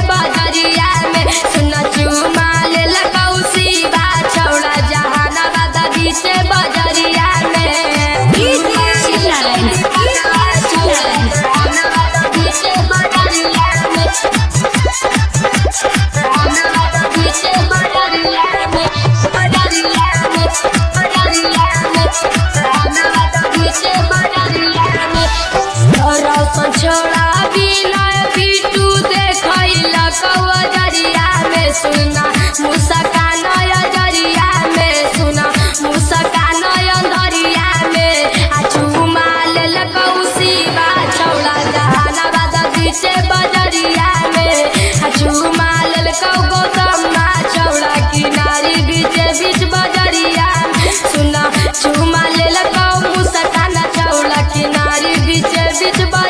बजरिया में सुना चुमा ले लगौसी बा छौड़ा जहानाबाद बीच बजरिया में छोड़ा बिना बिटू देखैला कवजरिया में सुना मुस्कान अजरिया में सुना मुस्कान अंधरिया में आ चुमा ले लगौसी बा छौड़ा जहानाबाद बीच बजरिया में आ चुमा ले लगौ गौतम छौड़ा किनारी बीच बीच बजरिया सुना चुमा ले लगौ मुस्कान छौड़ा किनारी बीच बीच